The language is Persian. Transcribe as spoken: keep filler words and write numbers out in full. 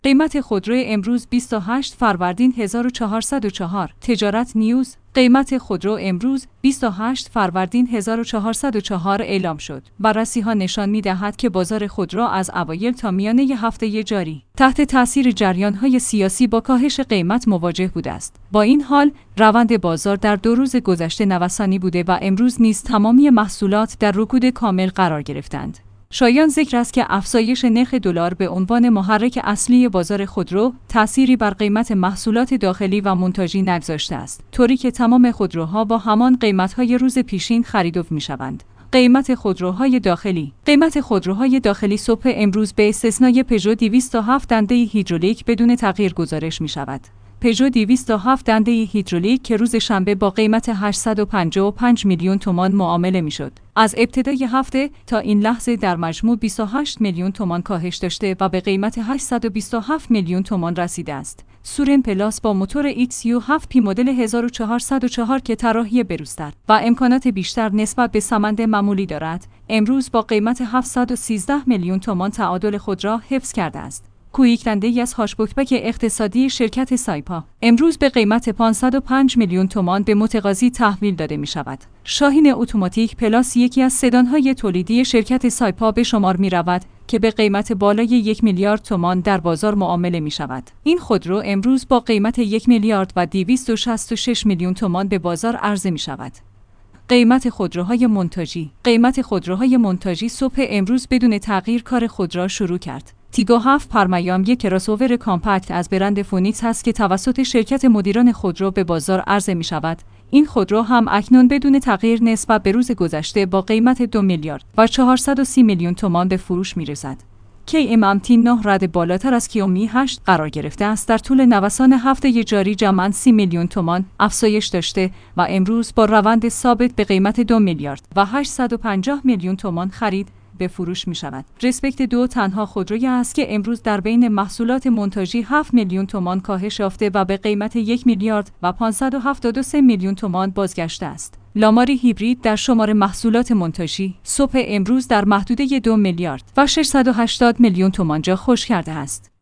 قیمت خودرو امروز بیست و هشت فروردین هزار و چهارصد و چهار. تجارت نیوز. قیمت خودرو امروز بیست و هشت فروردین هزار و چهارصد و چهار اعلام شد. بررسی‌ها نشان می‌دهد که بازار خودرو از اوایل تا میانه هفته جاری تحت تاثیر جریان‌های سیاسی با کاهش قیمت مواجه بوده است. با این حال، روند بازار در دو روز گذشته نوسانی بوده و امروز نیز تمامی محصولات در رکود کامل قرار گرفتند. شایان ذکر است که افزایش نرخ دلار به عنوان محرک اصلی بازار خودرو تأثیری بر قیمت محصولات داخلی و منتجی نگذاشته است، طوری که تمام خودروها با همان قیمت‌های روز پیشین خرید و می‌شوند. قیمت خودروهای داخلی. قیمت خودروهای داخلی صبح امروز به استثنای پژو دویست و هفت دنده هیدرولیک بدون تغییر گزارش می‌شود. پژو دویست و هفت دنده هیدرولیک که روز شنبه با قیمت هشتصد و پنجاه و پنج میلیون تومان معامله میشد، از ابتدای هفته تا این لحظه در مجموع بیست و هشت میلیون تومان کاهش داشته و به قیمت هشتصد و بیست و هفت میلیون تومان رسیده است. سورن پلاس با موتور ایکس یو هفت پی مدل هزار و چهارصد و چهار که طراحی بروزتر و امکانات بیشتر نسبت به سمند معمولی دارد، امروز با قیمت هفتصد و سیزده میلیون تومان تعادل خود را حفظ کرده است. کویک دنده‌ای از هاشبکبک اقتصادی شرکت سایپا امروز به قیمت پانصد و پنج میلیون تومان به متقاضی تحویل داده می شود. شاهین اتوماتیک پلاس یکی از سدان‌های تولیدی شرکت سایپا به شمار می رود که به قیمت بالای یک میلیارد تومان در بازار معامله می شود. این خودرو امروز با قیمت یک میلیارد و دویست و شصت و شش میلیون تومان به بازار عرضه می شود. قیمت خودروهای منتجی. قیمت خودروهای منتجی صبح امروز بدون تغییر کار خود را شروع کرد. تیگو هفت پرمیام یک کراسوور کامپکت از برند فونیکس هست که توسط شرکت مدیران خودرو به بازار عرضه می شود. این خودرو هم اکنون بدون تغییر نسبت به روز گذشته با قیمت دو میلیارد و چهارصد و سی میلیون تومان به فروش می رسد. کی ام ام تی نه رد بالاتر از کیومی هشت قرار گرفته است. در طول نوسان هفته جاری جمعاً سی میلیون تومان افزایش داشته و امروز با روند ثابت به قیمت دو میلیارد و هشتصد و پنجاه میلیون تومان خرید به فروش می شود. رسپکت دو تنها خودرویی است که امروز در بین محصولات منتجی هفت میلیون تومان کاهش یافته و به قیمت یک میلیارد و پانصد و هفتاد و سه میلیون تومان بازگشته است. لاماری هیبرید در شمار محصولات منتجی صبح امروز در محدوده دو میلیارد و ششصد و هشتاد میلیون تومان جا خوش کرده است.